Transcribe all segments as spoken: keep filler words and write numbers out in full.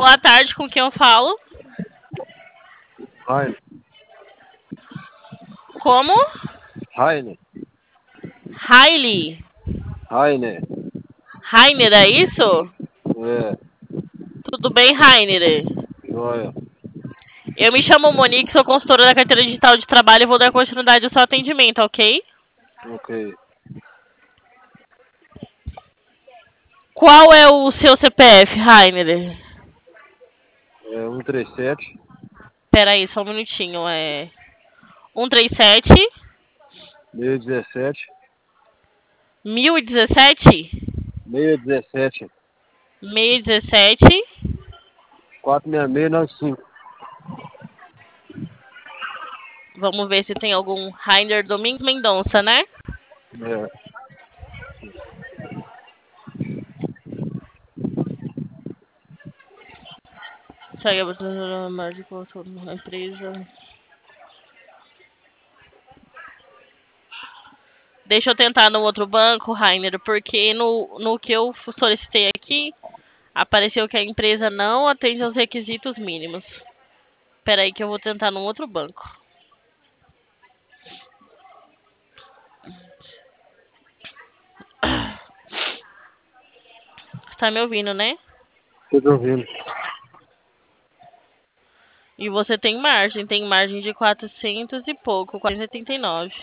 Boa tarde, com quem eu falo? Raine. Como? Raine. Hailey. Raine. Rainer, é isso? É. Tudo bem, Rainer? Joia. Eu me chamo Monique, sou consultora da carteira digital de trabalho e vou dar continuidade ao seu atendimento, ok? Ok. Qual é o seu C P F, Rainer? É um três sete. Pera aí, só um minutinho. É um três sete, Meio dezessete. mil e dezessete, Meio dezessete. mil e dezessete. Quatro seis seis nove cinco. Vamos ver se tem algum Rainer Domingos Mendonça, né? É. Segue a médico, a empresa. Deixa eu tentar no outro banco, Rainer, porque no, no que eu solicitei aqui, apareceu que a empresa não atende aos requisitos mínimos. Espera aí que eu vou tentar no outro banco. Você tá me ouvindo, né? Tô te ouvindo. E você tem margem, tem margem de quatrocentos e pouco, quatrocentos e oitenta e nove.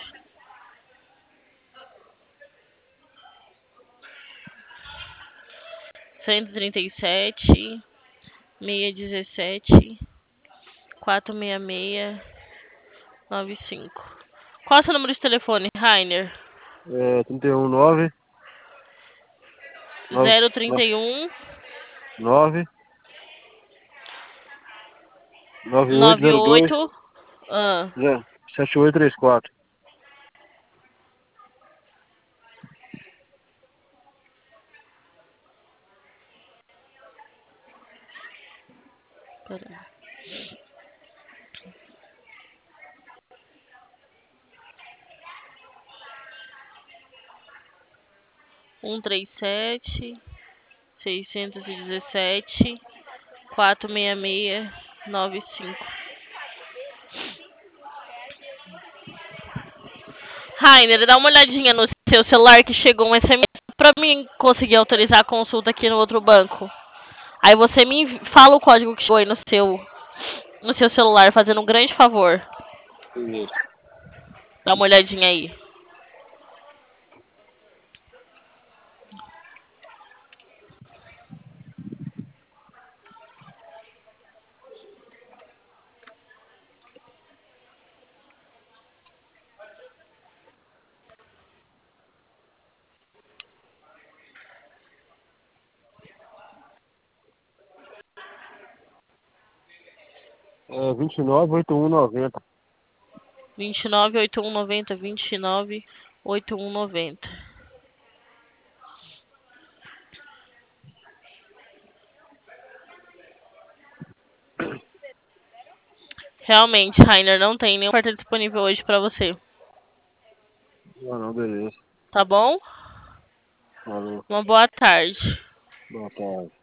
cento e trinta e sete, seiscentos e dezessete, quatrocentos e sessenta e seis, noventa e cinco. Qual é o seu número de telefone, Rainer? É trinta e um nove. zero trinta e um, nove. nove oito nove zero dois. oito. Ah, sete oito três quatro. pera. um três sete, seiscentos e dezessete, quatrocentos e sessenta e seis, noventa e cinco. Rainer, dá uma olhadinha no seu celular que chegou um S M S para mim conseguir autorizar a consulta aqui no outro banco. Aí você me envi- fala o código que chegou aí no seu, no seu celular, fazendo um grande favor. Isso. Dá uma olhadinha aí. É vinte e nove oitenta e um noventa. vinte e nove, oitenta e um, noventa, vinte e nove, oitenta e um, noventa. Realmente, Rainer, não tem nenhum cartão disponível hoje para você. Não, não, beleza. Tá bom? Falou. Uma boa tarde. Boa tarde.